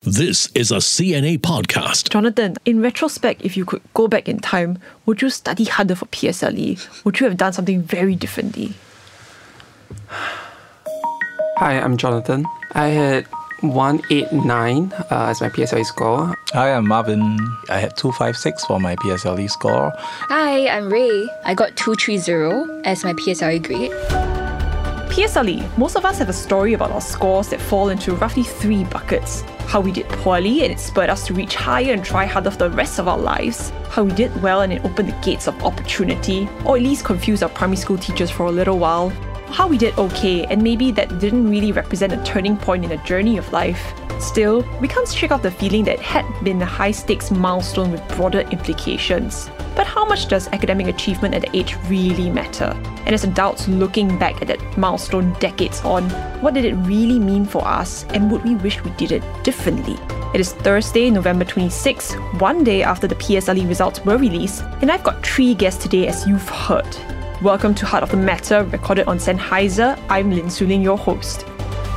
This is a CNA podcast. Jonathan, in retrospect, if you could go back in time, would you study harder for PSLE? Would you have done something very differently? Hi, I'm Jonathan. I had 189 as my PSLE score. Hi, I'm Marvin. I had 256 for my PSLE score. Hi, I'm Ray. I got 230 as my PSLE grade. PSLE, most of us have a story about our scores that fall into roughly 3 buckets. How we did poorly and it spurred us to reach higher and try harder for the rest of our lives. How we did well and it opened the gates of opportunity, or at least confused our primary school teachers for a little while. How we did okay and maybe that didn't really represent a turning point in a journey of life. Still, we can't shake off the feeling that it had been a high-stakes milestone with broader implications. But how much does academic achievement at that age really matter? And as adults looking back at that milestone decades on, what did it really mean for us and would we wish we did it differently? It is Thursday, November 26, one day after the PSLE results were released, and I've got 3 guests today as you've heard. Welcome to Heart of the Matter, recorded on Sennheiser. I'm Lin Su-Ling, your host.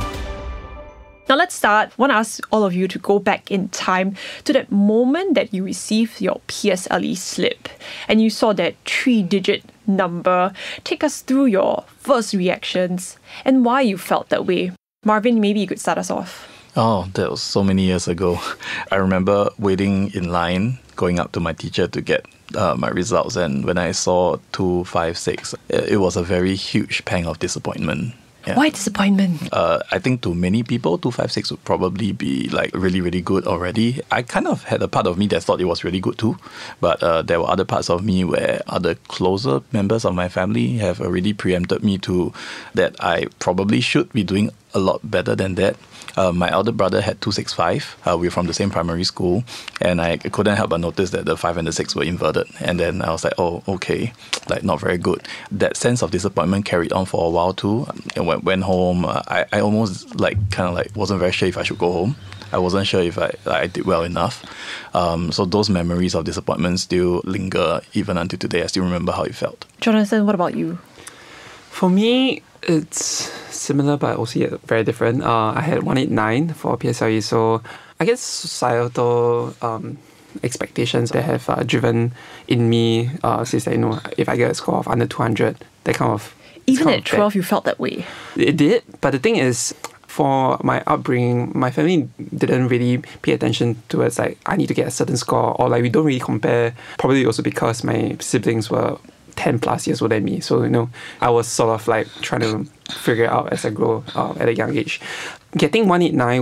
Now let's start. I want to ask all of you to go back in time to that moment that you received your PSLE slip and you saw that 3-digit number. Take us through your first reactions and why you felt that way. Marvin, maybe you could start us off. Oh, that was so many years ago. I remember waiting in line, going up to my teacher to get my results, and when I saw 256, it was a very huge pang of disappointment. Yeah. Why disappointment? I think to many people, 256 would probably be like really, really good already. I kind of had a part of me that thought it was really good too, but there were other parts of me where other closer members of my family have already preempted me to that I probably should be doing a lot better than that. My elder brother had 265. We're from the same primary school, and I couldn't help but notice that the 5 and the 6 were inverted. And then I was like, oh, okay, like not very good. That sense of disappointment carried on for a while too. And when I went home, I almost wasn't very sure if I should go home. I wasn't sure if I did well enough. So those memories of disappointment still linger even until today. I still remember how it felt. Jonathan, what about you? For me, it's similar but also very different. I had 189 for PSLE, so I guess societal expectations that have driven in me says that, if I get a score of under 200, that kind of... Even at 12, you felt that way? It did, but the thing is, for my upbringing, my family didn't really pay attention towards I need to get a certain score, or we don't really compare, probably also because my siblings were 10 plus years older than me. So, I was sort of trying to figure it out as I grow at a young age. Getting 189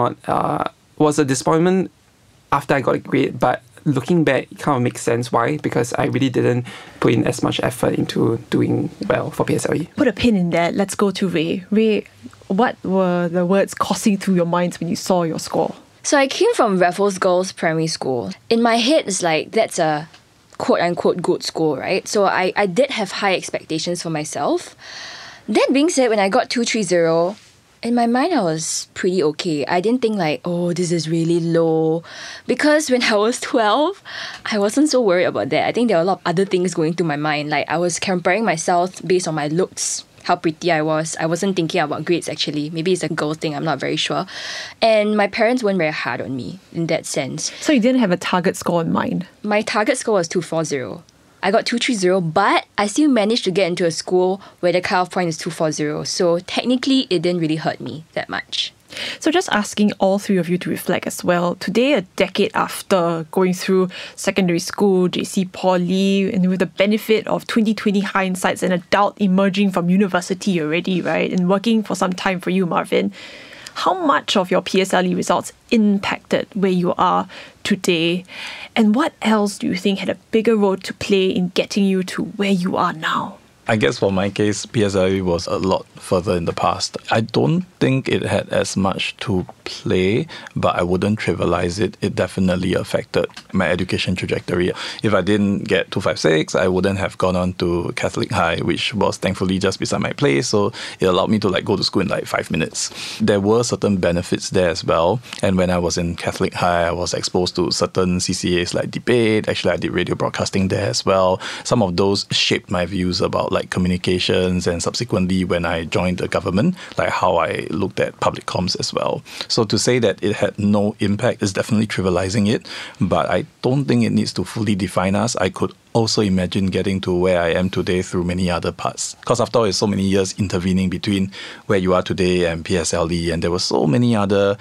was a disappointment after I got a grade, but looking back, it kind of makes sense. Why? Because I really didn't put in as much effort into doing well for PSLE. Put a pin in that. Let's go to Ray. Ray, what were the words coursing through your minds when you saw your score? So I came from Raffles Girls Primary School. In my head, it's that's a quote-unquote good school, right? So I did have high expectations for myself. That being said, when I got 230, in my mind, I was pretty okay. I didn't think this is really low. Because when I was 12, I wasn't so worried about that. I think there were a lot of other things going through my mind. I was comparing myself based on my looks, how pretty I was. I wasn't thinking about grades, actually. Maybe it's a girl thing, I'm not very sure. And my parents weren't very hard on me in that sense. So you didn't have a target score in mind? My target score was 240. I got 230, but I still managed to get into a school where the cutoff point is 240. So technically, it didn't really hurt me that much. So just asking all 3 of you to reflect as well. Today, a decade after going through secondary school, JC, Poly, and with the benefit of 2020 hindsight, an adult emerging from university already, right? And working for some time for you, Marvin. How much of your PSLE results impacted where you are today? And what else do you think had a bigger role to play in getting you to where you are now? I guess for my case, PSLE was a lot further in the past. I don't think it had as much to play, but I wouldn't trivialize it. It definitely affected my education trajectory. If I didn't get 256, I wouldn't have gone on to Catholic High, which was thankfully just beside my place. So it allowed me to go to school in 5 minutes. There were certain benefits there as well. And when I was in Catholic High, I was exposed to certain CCAs like debate. Actually, I did radio broadcasting there as well. Some of those shaped my views about like communications and subsequently when I joined the government, like how I looked at public comms as well. So to say that it had no impact is definitely trivializing it, but I don't think it needs to fully define us. I could also imagine getting to where I am today through many other parts. Because after all, it's so many years intervening between where you are today and PSLE, and there were so many other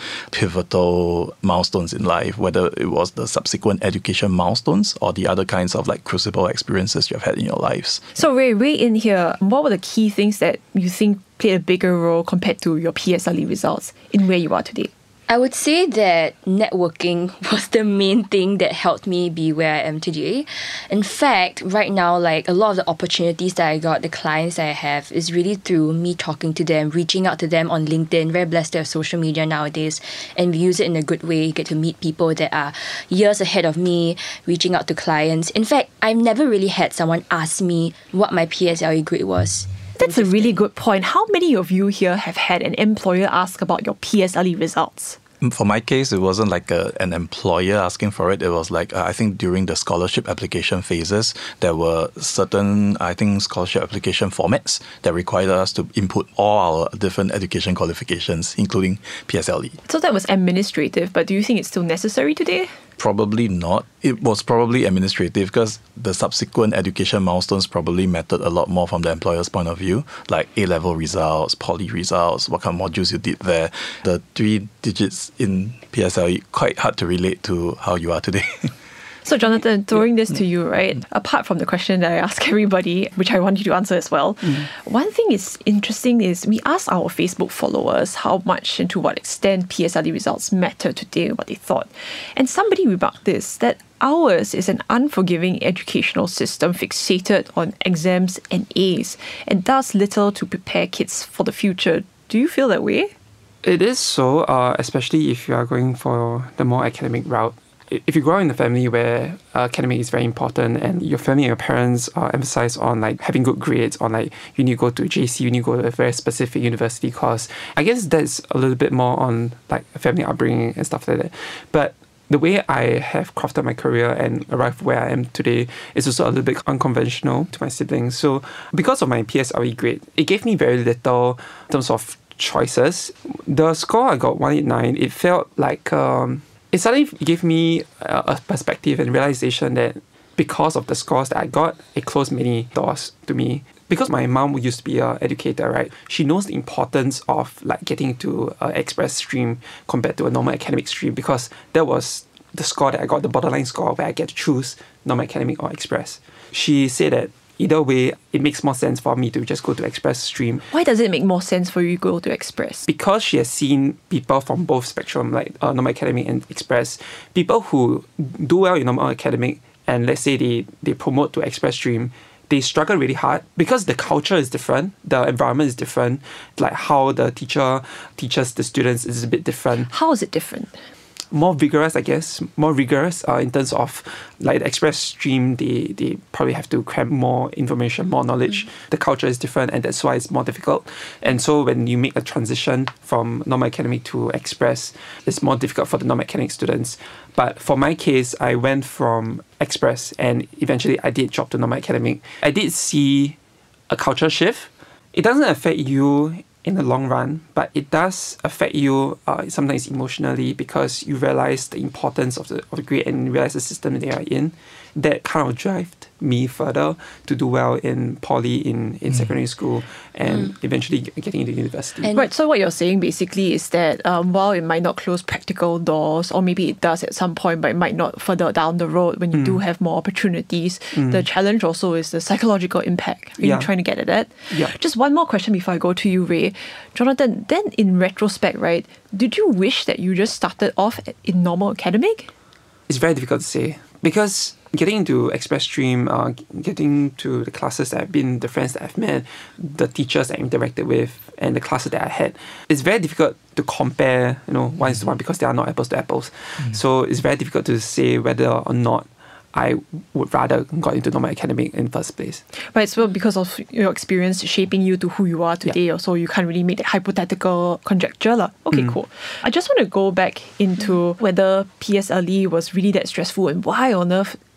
pivotal milestones in life, whether it was the subsequent education milestones or the other kinds of like crucible experiences you've had in your lives. So Ray, way in here, what were the key things that you think played a bigger role compared to your PSLE results in where you are today? I would say that networking was the main thing that helped me be where I am today. In fact, right now, like a lot of the opportunities that I got, the clients that I have, is really through me talking to them, reaching out to them on LinkedIn. Very blessed to have social media nowadays, and we use it in a good way. You get to meet people that are years ahead of me, reaching out to clients. In fact, I've never really had someone ask me what my PSLE grade was. That's a really good point. How many of you here have had an employer ask about your PSLE results? For my case, it wasn't like an employer asking for it. It was like, I think during the scholarship application phases, there were certain, I think, scholarship application formats that required us to input all our different education qualifications, including PSLE. So that was administrative, but do you think it's still necessary today? Probably not. It was probably administrative because the subsequent education milestones probably mattered a lot more from the employer's point of view, like A-level results, poly results, what kind of modules you did there. The 3 digits in PSLE, quite hard to relate to how you are today. So Jonathan, throwing this to you, right? Apart from the question that I ask everybody, which I want you to answer as well, one thing is interesting is we asked our Facebook followers how much and to what extent PSLE results matter today, what they thought. And somebody remarked this, that ours is an unforgiving educational system fixated on exams and A's and does little to prepare kids for the future. Do you feel that way? It is so, especially if you are going for the more academic route. If you grow up in a family where academic is very important and your family and your parents emphasize on like having good grades, on like you need to go to JC, you need to go to a very specific university course, I guess that's a little bit more on like a family upbringing and stuff like that. But the way I have crafted my career and arrived where I am today is also a little bit unconventional to my siblings. So because of my PSLE grade, it gave me very little in terms of choices. The score I got, 189, it felt like it suddenly gave me a perspective and realization that because of the scores that I got, it closed many doors to me. Because my mom used to be an educator, right? She knows the importance of like getting to an express stream compared to a normal academic stream, because that was the score that I got, the borderline score where I get to choose normal academic or express. She said that either way, it makes more sense for me to just go to express stream. Why does it make more sense for you to go to express? Because she has seen people from both spectrum, like normal academic and express, people who do well in normal academic and let's say they promote to express stream, they struggle really hard because the culture is different, the environment is different, like how the teacher teaches the students is a bit different. How is it different? More vigorous, I guess, more rigorous in terms of like the express stream, they probably have to cram more information, more knowledge. The culture is different and that's why it's more difficult. And so when you make a transition from normal academic to express, it's more difficult for the normal academic students. But for my case, I went from express and eventually I did drop to normal academic. I did see a culture shift. It doesn't affect you in the long run, but it does affect you sometimes emotionally because you realize the importance of the grade and realize the system that they are in. That kind of drove me further to do well in poly, in secondary school, and eventually getting into university. Right, so what you're saying basically is that while it might not close practical doors, or maybe it does at some point, but it might not further down the road when you do have more opportunities, the challenge also is the psychological impact. Are you trying to get at that? Yeah. Just one more question before I go to you, Ray. Jonathan, then in retrospect, right, did you wish that you just started off in normal academic? It's very difficult to say because getting into express stream, getting to the classes that I've been, the friends that I've met, the teachers that I interacted with, and the classes that I had, it's very difficult to compare, one is to one because they are not apples to apples. So it's very difficult to say whether or not I would rather got into normal academic in first place. Right, so because of your experience shaping you to who you are today, or so you can't really make that hypothetical conjecture. Okay, cool. I just want to go back into whether PSLE was really that stressful and why on earth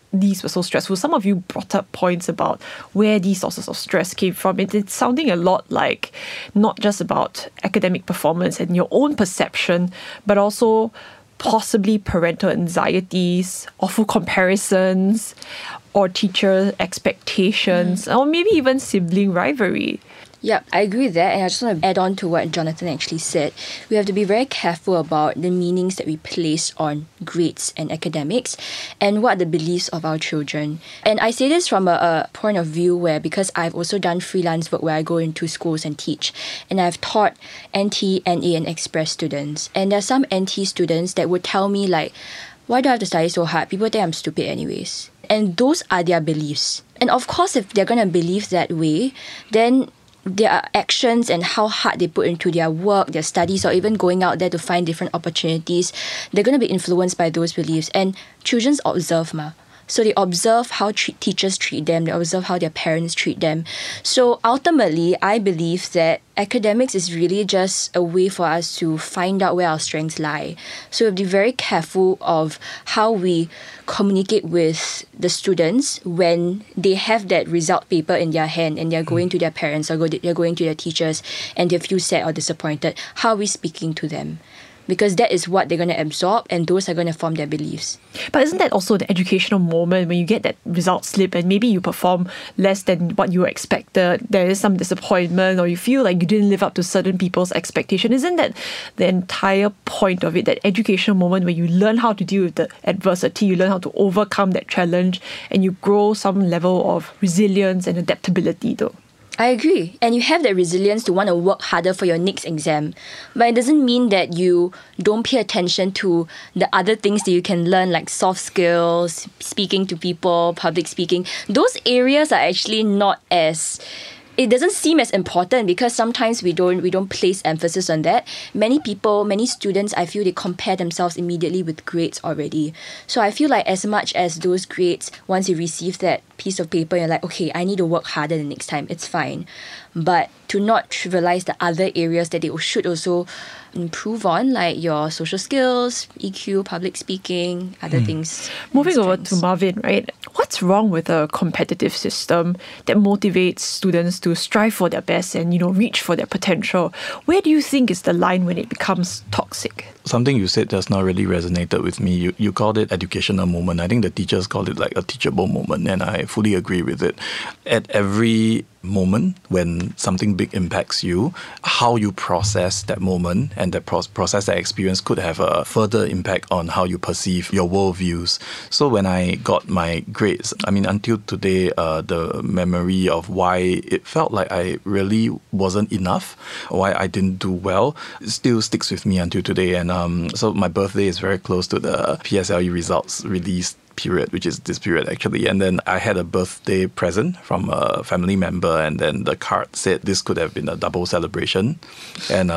these were so stressful. Some of you brought up points about where these sources of stress came from. It's sounding a lot like not just about academic performance and your own perception, but also possibly parental anxieties, awful comparisons, or teacher expectations, or maybe even sibling rivalry. Yep, I agree with that, and I just want to add on to what Jonathan actually said. We have to be very careful about the meanings that we place on grades and academics and what are the beliefs of our children. And I say this from a point of view where, because I've also done freelance work where I go into schools and teach, and I've taught NT, NA, and Express students. And there are some NT students that would tell me like, why do I have to study so hard? People think I'm stupid anyways. And those are their beliefs. And of course, if they're going to believe that way, then their actions and how hard they put into their work, their studies, or even going out there to find different opportunities, they're going to be influenced by those beliefs. And children observe, So they observe how teachers treat them, they observe how their parents treat them. So ultimately, I believe that academics is really just a way for us to find out where our strengths lie. So we have to be very careful of how we communicate with the students when they have that result paper in their hand and they're going to their parents or they're going to their teachers and they feel sad or disappointed. How are we speaking to them? Because that is what they're going to absorb and those are going to form their beliefs. But isn't that also the educational moment when you get that result slip and maybe you perform less than what you expected, there is some disappointment or you feel like you didn't live up to certain people's expectation? Isn't that the entire point of it, that educational moment where you learn how to deal with the adversity, you learn how to overcome that challenge and you grow some level of resilience and adaptability though? I agree. And you have that resilience to want to work harder for your next exam. But it doesn't mean that you don't pay attention to the other things that you can learn, like soft skills, speaking to people, public speaking. Those areas are actually not as... It doesn't seem as important because sometimes we don't place emphasis on that. Many students, I feel they compare themselves immediately with grades already. So I feel like as much as those grades, once you receive that piece of paper, you're like, okay, I need to work harder the next time. It's fine. But to not trivialize the other areas that they should also improve on, like your social skills, EQ, public speaking, other things. Moving over to Marvin, right? What's wrong with a competitive system that motivates students to strive for their best and, reach for their potential? Where do you think is the line when it becomes toxic? Something you said just now really resonated with me. You called it educational moment. I think the teachers called it like a teachable moment, and I fully agree with it. At every moment when something big impacts you, how you process that moment and that process that experience could have a further impact on how you perceive your worldviews. So when I got my grades, until today, the memory of why it felt like I really wasn't enough, why I didn't do well, still sticks with me until today. And so my birthday is very close to the PSLE results release period, which is this period actually. And then I had a birthday present from a family member, and then the card said this could have been a double celebration. And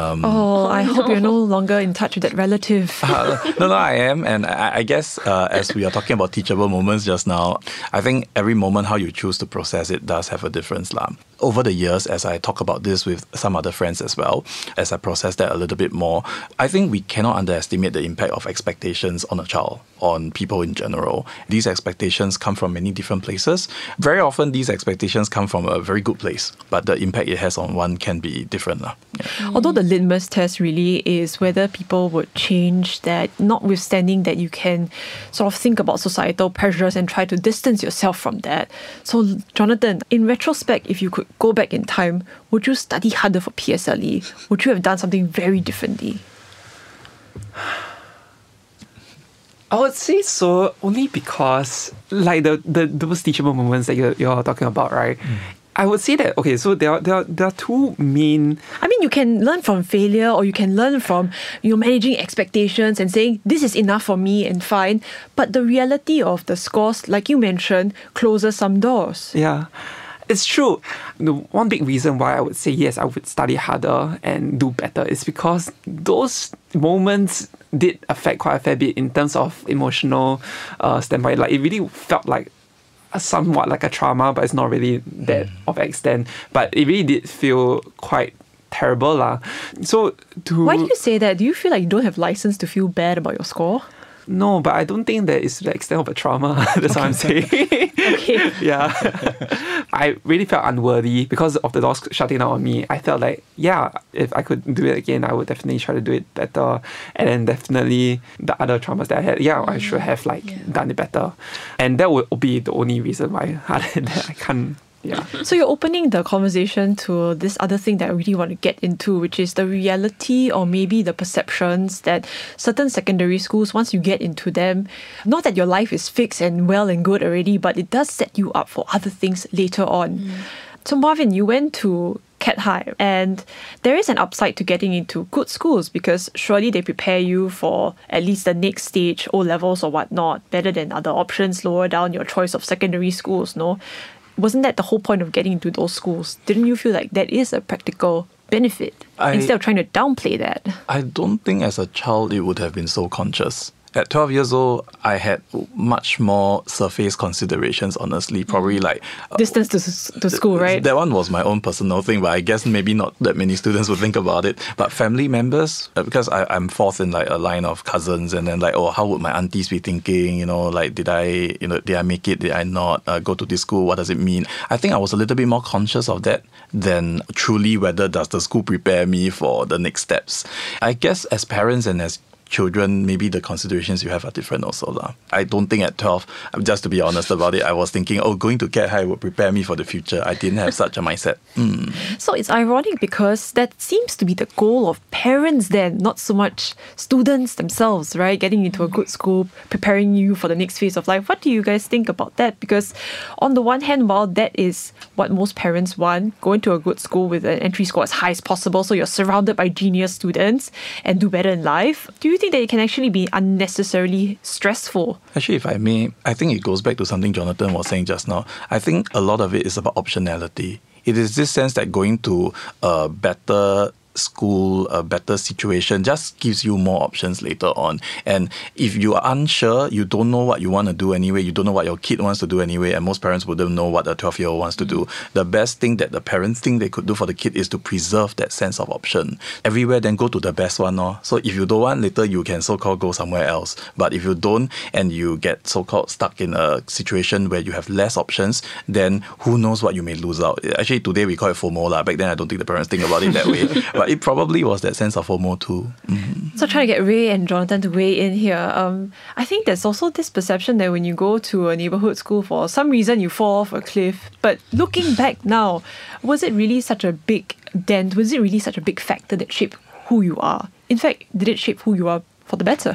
I hope you're no longer in touch with that relative. No, I am. And I guess as we are talking about teachable moments just now, I think every moment how you choose to process it does have a difference. Over the years, as I talk about this with some other friends as well, as I process that a little bit more, I think we cannot underestimate the impact of expectations on a child, on people in general. These expectations come from many different places. Very often, these expectations come from a very good place, but the impact it has on one can be different. Yeah. Although the litmus test really is whether people would change that, notwithstanding that you can sort of think about societal pressures and try to distance yourself from that. So, Jonathan, in retrospect, if you could go back in time, would you study harder for PSLE? Would you have done something very differently? I would say so, only because like those teachable moments that you're talking about, right? I would say that, okay, so there are two main... you can learn from failure, or you can learn from managing expectations and saying, this is enough for me and fine. But the reality of the scores, like you mentioned, closes some doors. Yeah. It's true. The one big reason why I would say yes, I would study harder and do better is because those moments did affect quite a fair bit in terms of emotional standpoint. Like, it really felt like somewhat like a trauma, but it's not really that of extent. But it really did feel quite terrible. So Why do you say that? Do you feel like you don't have license to feel bad about your score? No, but I don't think that is the extent of a trauma. That's what I'm saying. Okay. Yeah. I really felt unworthy because of the doors shutting down on me. I felt like, yeah, if I could do it again, I would definitely try to do it better. And then definitely the other traumas that I had, I should have done it better. And that would be the only reason why. Other than that, I can't. Yeah. So you're opening the conversation to this other thing that I really want to get into, which is the reality or maybe the perceptions that certain secondary schools, once you get into them, not that your life is fixed and well and good already, but it does set you up for other things later on. So Marvin, you went to Cat High, and there is an upside to getting into good schools because surely they prepare you for at least the next stage, O-levels or whatnot, better than other options lower down your choice of secondary schools, no? Wasn't that the whole point of getting into those schools? Didn't you feel like that is a practical benefit instead of trying to downplay that? I don't think as a child it would have been so conscious. At 12 years old, I had much more surface considerations, honestly. Probably distance to school, right? That one was my own personal thing, but I guess maybe not that many students would think about it. But family members, because I'm fourth in a line of cousins, and then how would my aunties be thinking? Did I make it? Did I not go to this school? What does it mean? I think I was a little bit more conscious of that than truly whether does the school prepare me for the next steps. I guess as parents and as children, maybe the considerations you have are different also. I don't think at 12, just to be honest about it, I was thinking, going to Cat High would prepare me for the future. I didn't have such a mindset. So it's ironic because that seems to be the goal of parents then, not so much students themselves, right? Getting into a good school, preparing you for the next phase of life. What do you guys think about that? Because on the one hand, while that is what most parents want, go into a good school with an entry score as high as possible so you're surrounded by genius students and do better in life, do you think that it can actually be unnecessarily stressful? Actually, if I may, I think it goes back to something Jonathan was saying just now. I think a lot of it is about optionality. It is this sense that going to a better school, a better situation just gives you more options later on. And if you are unsure, you don't know what you want to do anyway, you don't know what your kid wants to do anyway, and most parents wouldn't know what a 12-year-old wants to do. The best thing that the parents think they could do for the kid is to preserve that sense of option. Everywhere, then go to the best one. So if you don't want, later you can so-called go somewhere else. But if you don't and you get so-called stuck in a situation where you have less options, then who knows what you may lose out. Actually, today we call it FOMO. Back then, I don't think the parents think about it that way. But it probably was that sense of FOMO too. So trying to get Ray and Jonathan to weigh in here. I think there's also this perception that when you go to a neighborhood school, for some reason you fall off a cliff. But looking back now, was it really such a big dent? Was it really such a big factor that shaped who you are? In fact, did it shape who you are for the better?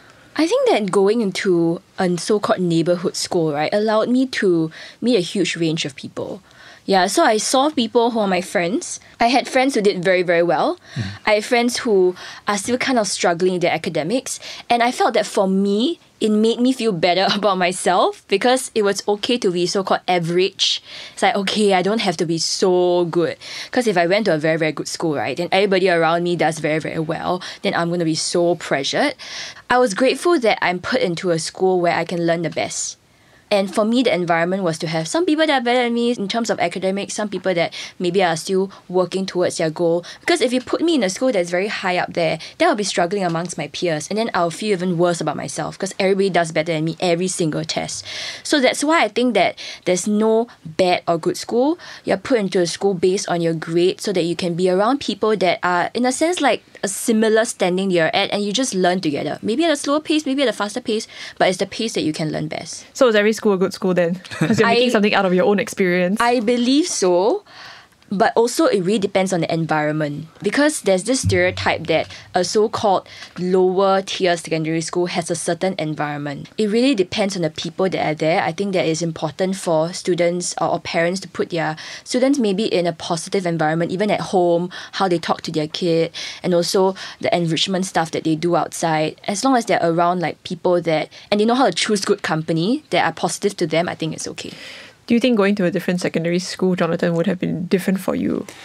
I think that going into a so-called neighborhood school, right, allowed me to meet a huge range of people. Yeah, so I saw people who are my friends. I had friends who did very, very well. I had friends who are still kind of struggling in their academics. And I felt that for me, it made me feel better about myself because it was okay to be so-called average. It's like, okay, I don't have to be so good. Because if I went to a very, very good school, right, then everybody around me does very, very well, then I'm going to be so pressured. I was grateful that I'm put into a school where I can learn the best. And for me, the environment was to have some people that are better than me in terms of academics, some people that maybe are still working towards their goal. Because if you put me in a school that's very high up there, then I'll be struggling amongst my peers. And then I'll feel even worse about myself because everybody does better than me every single test. So that's why I think that there's no bad or good school. You're put into a school based on your grade so that you can be around people that are, in a sense, like a similar standing you're at, and you just learn together. Maybe at a slower pace, maybe at a faster pace, but it's the pace that you can learn best. So is every school a good school then? Because you're making something out of your own experience. I believe so. But also it really depends on the environment, because there's this stereotype that a so-called lower tier secondary school has a certain environment. It really depends on the people that are there. I think that it's important for students or parents to put their students maybe in a positive environment, even at home, how they talk to their kid, and also the enrichment stuff that they do outside. As long as they're around like people that, and they know how to choose good company that are positive to them, I think it's okay. Do you think going to a different secondary school, Jonathan, would have been different for you?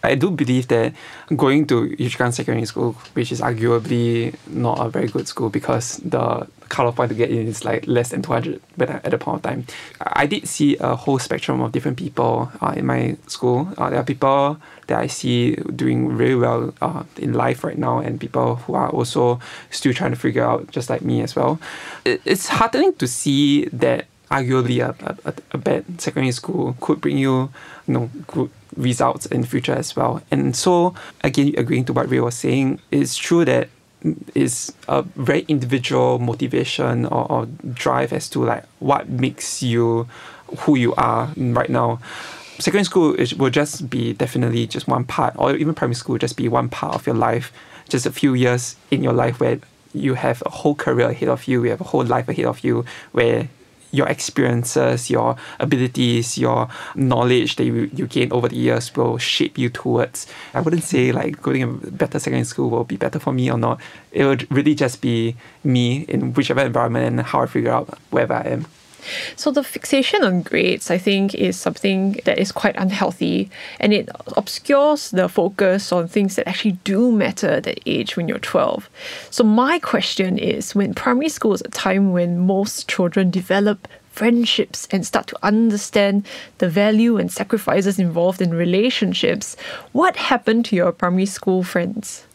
I do believe that going to Yio Chu Kang Secondary School, which is arguably not a very good school because the cut-off point to get in is like less than 200 at the point of time. I did see a whole spectrum of different people in my school. There are people that I see doing really well in life right now, and people who are also still trying to figure out, just like me as well. It's heartening to see that arguably a bad secondary school could bring you, good results in the future as well. And so, again, agreeing to what Ray was saying, it's true that it's a very individual motivation or drive as to like what makes you who you are right now. Secondary school will just be definitely just one part, or even primary school just be one part of your life, just a few years in your life where you have a whole career ahead of you, you have a whole life ahead of you, where your experiences, your abilities, your knowledge that you gain over the years will shape you towards. I wouldn't say like going to a better secondary school will be better for me or not. It would really just be me in whichever environment and how I figure out wherever I am. So the fixation on grades, I think, is something that is quite unhealthy, and it obscures the focus on things that actually do matter at that age when you're 12. So my question is, when primary school is a time when most children develop friendships and start to understand the value and sacrifices involved in relationships, what happened to your primary school friends?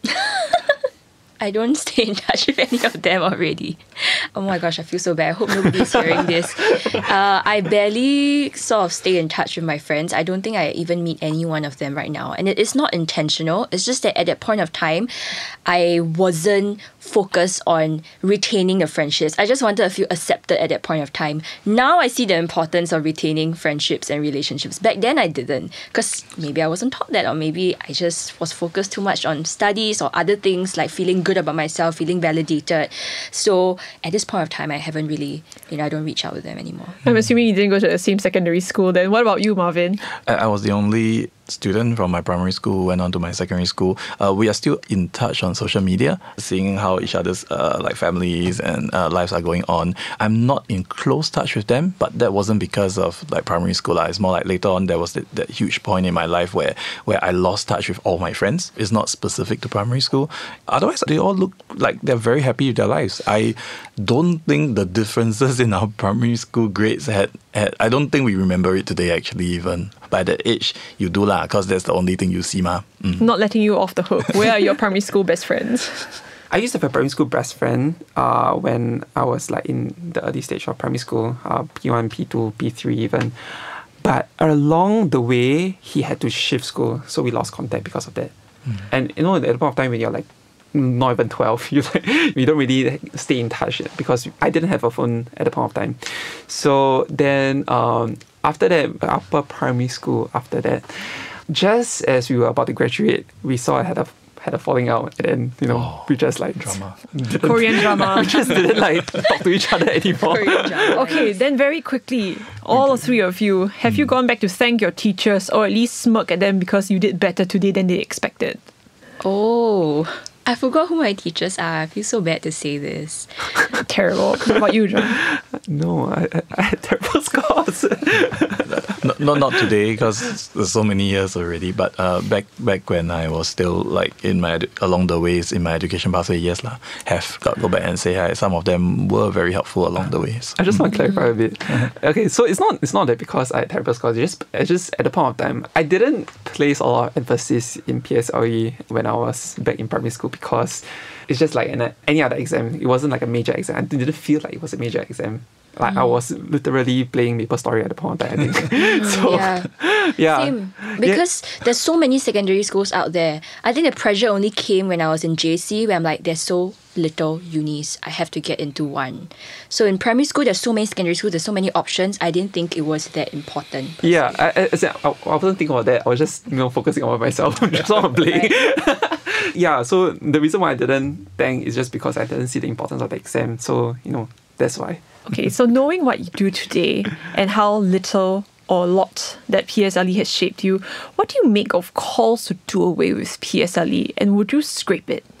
I don't stay in touch with any of them already. Oh my gosh, I feel so bad. I hope nobody's hearing this. I barely sort of stay in touch with my friends. I don't think I even meet any one of them right now. And it is not intentional. It's just that at that point of time, I wasn't focused on retaining the friendships. I just wanted to feel accepted at that point of time. Now I see the importance of retaining friendships and relationships. Back then I didn't, because maybe I wasn't taught that, or maybe I just was focused too much on studies or other things like feeling good about myself, feeling validated. So at this point of time, I haven't really, I don't reach out with them anymore. I'm assuming you didn't go to the same secondary school then. What about you, Marvin? I was the only student from my primary school who went on to my secondary school. We are still in touch on social media, seeing how each other's families and lives are going on. I'm not in close touch with them, but that wasn't because of like primary school. It's more like later on there was that huge point in my life where I lost touch with all my friends. It's not specific to primary school. Otherwise, they all look like they're very happy with their lives. I don't think the differences in our primary school grades had I don't think we remember it today actually even. By that age, you do lah, because that's the only thing you see ma. Not letting you off the hook. Where are your primary school best friends? I used to have a primary school best friend when I was like in the early stage of primary school, P1, P2, P3 even. But along the way, he had to shift school, so we lost contact because of that. And at the point of time when you're like not even 12, you don't really stay in touch because I didn't have a phone at the point of time. So then after that, upper primary school, after that, just as we were about to graduate, we saw I had a falling out, and then we just like drama. Korean drama. We just didn't like talk to each other anymore. Korean drama. Okay, then very quickly, all three of you, have you gone back to thank your teachers or at least smirk at them because you did better today than they expected? Oh, I forgot who my teachers are. I feel so bad to say this. Terrible. What about you, John? No, I had terrible scores. Not today, because there's so many years already. But back when I was still like in my along the ways in my education pathway, yes lah, have got to go back and say hi. Some of them were very helpful along the ways. I just want to clarify a bit. Okay, so it's not that because I had terrible scores. It's just at the point of time, I didn't place a lot of emphasis in PSLE when I was back in primary school because it's just like any other exam. It wasn't like a major exam. I didn't feel like it was a major exam. Like I was literally playing MapleStory at the point of time, I think. So, yeah. Same. Because there's so many secondary schools out there. I think the pressure only came when I was in JC, where I'm like, there's so little unis. I have to get into one. So in primary school, there's so many secondary schools, there's so many options. I didn't think it was that important. Yeah, I wasn't thinking about that. I was just focusing on myself, just on playing. Yeah, so the reason why I didn't thank is just because I didn't see the importance of the exam. So, that's why. Okay, so knowing what you do today and how little or lot that PSLE has shaped you, what do you make of calls to do away with PSLE, and would you scrape it?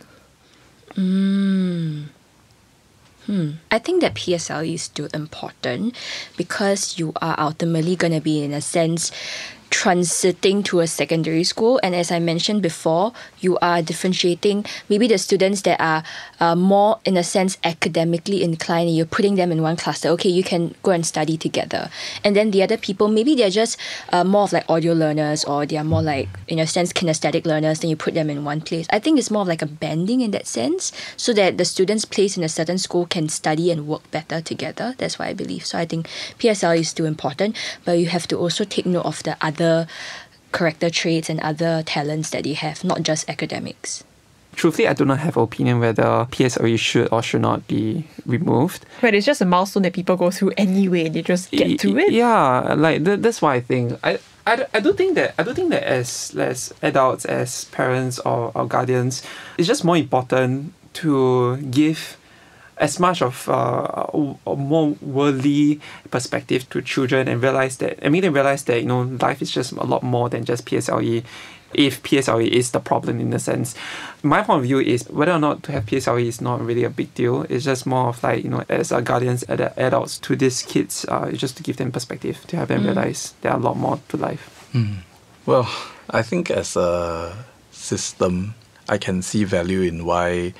I think that PSLE is still important because you are ultimately going to be, in a sense, transiting to a secondary school. And as I mentioned before, you are differentiating maybe the students that are more, in a sense, academically inclined, and you're putting them in one cluster. Okay, you can go and study together. And then the other people, maybe they're just more of like audio learners, or they are more like, in a sense, kinesthetic learners, then you put them in one place. I think it's more of like a banding in that sense, so that the students placed in a certain school can study and work better together. That's what I believe. So I think PSLE is still important, but you have to also take note of the other character traits and other talents that they have, not just academics. Truthfully, I do not have an opinion whether PSLE should or should not be removed. But it's just a milestone that people go through anyway. They just get through it. Yeah, like that's what I think. I do think that as adults, as parents or guardians, it's just more important to give as much of a more worldly perspective to children, and make them realize that life is just a lot more than just PSLE. If PSLE is the problem in a sense, my point of view is whether or not to have PSLE is not really a big deal. It's just more of like, as guardians, adults to these kids, just to give them perspective, to have them realize there are a lot more to life. Well, I think as a system, I can see value in why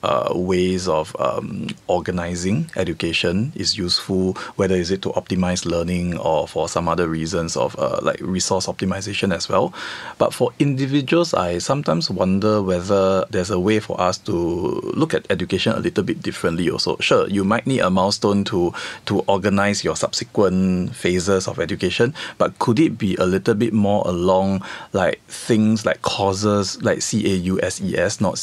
ways of organizing education is useful, whether is it to optimize learning or for some other reasons of like resource optimization as well. But for individuals, I sometimes wonder whether there's a way for us to look at education a little bit differently also. Sure, you might need a milestone to organize your subsequent phases of education, but could it be a little bit more along like things like courses like CAUSES, not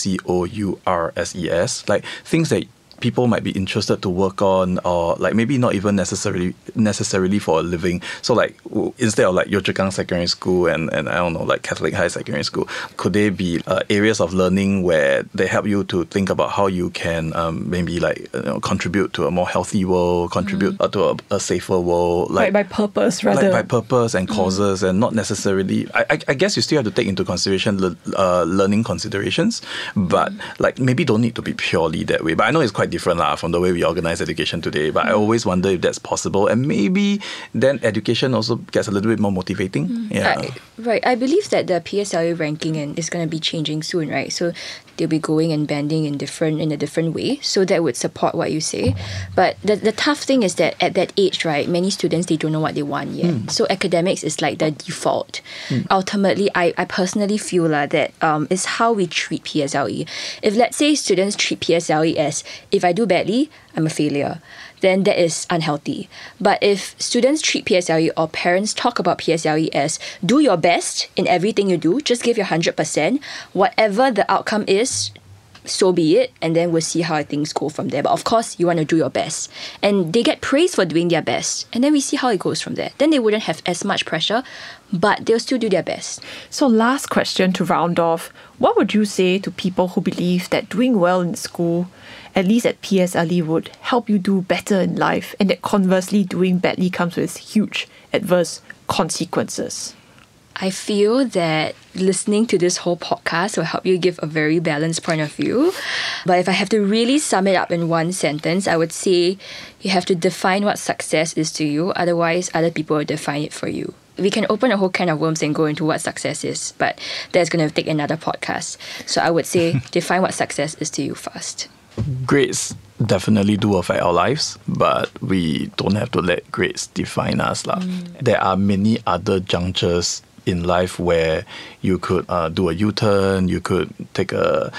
COURSES, like things that people might be interested to work on, or like maybe not even necessarily for a living. So like instead of like Yio Chu Kang Secondary School and I don't know, like Catholic High Secondary School, could they be areas of learning where they help you to think about how you can maybe like contribute to a more healthy world, contribute to a safer world, like by purpose rather. Like by purpose and causes, and not necessarily. I guess you still have to take into consideration learning considerations, but like maybe don't need to be purely that way. But I know it's quite different from the way we organize education today, but I always wonder if that's possible, and maybe then education also gets a little bit more motivating. Right. I believe that the PSLE ranking is going to be changing soon, right? So they'll be going and banding in a different way, so that would support what you say. But the tough thing is that at that age, right, many students, they don't know what they want yet. So academics is like the default. Ultimately, I personally feel that is how we treat PSLE. If let's say students treat PSLE as, if I do badly, I'm a failure, then that is unhealthy. But if students treat PSLE, or parents talk about PSLE as, do your best in everything you do, just give your 100%, whatever the outcome is, so be it, and then we'll see how things go from there. But of course, you want to do your best. And they get praised for doing their best. And then we see how it goes from there. Then they wouldn't have as much pressure, but they'll still do their best. So last question to round off. What would you say to people who believe that doing well in school, at least at PSLE, would help you do better in life, and that conversely doing badly comes with huge adverse consequences? I feel that listening to this whole podcast will help you give a very balanced point of view. But if I have to really sum it up in one sentence, I would say you have to define what success is to you. Otherwise, other people will define it for you. We can open a whole can of worms and go into what success is, but that's going to take another podcast. So I would say define what success is to you first. Grades definitely do affect our lives, but we don't have to let grades define us. There are many other junctures in life where you could do a U-turn, you could take a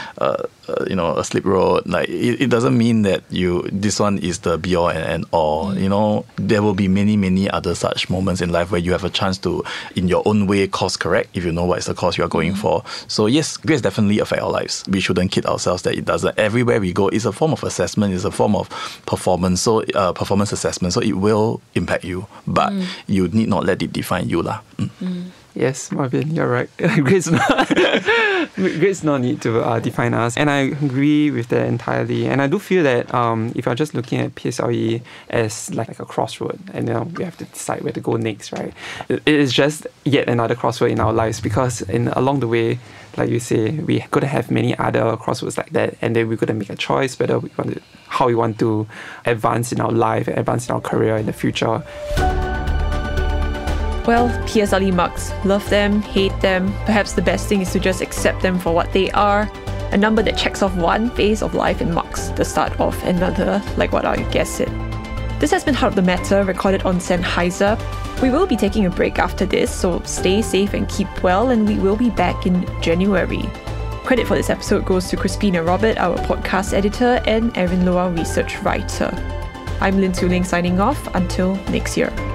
slip road. Like it doesn't mean that this one is the be all and all. There will be many other such moments in life where you have a chance to, in your own way, course correct if you know what is the course you are going for. So yes, grades definitely affect our lives. We shouldn't kid ourselves that it doesn't. Everywhere we go, it's a form of assessment, it's a form of performance. So performance assessment. So it will impact you, but you need not let it define you, lah. Yes, Marvin, you're right. Grades not need to define us, and I agree with that entirely. And I do feel that if you're just looking at PSLE as like a crossroad, and we have to decide where to go next, right? It is just yet another crossroad in our lives, because along the way, like you say, we could have many other crossroads like that, and then we could make a choice whether how we want to advance in our life, advance in our career in the future. Well, PSLE marks, love them, hate them. Perhaps the best thing is to just accept them for what they are. A number that checks off one phase of life and marks the start of another, like what our guest said. This has been Heart of the Matter, recorded on Sennheiser. We will be taking a break after this, so stay safe and keep well, and we will be back in January. Credit for this episode goes to Crispina Robert, our podcast editor, and Erin Low, our research writer. I'm Lin Tu Ling signing off. Until next year.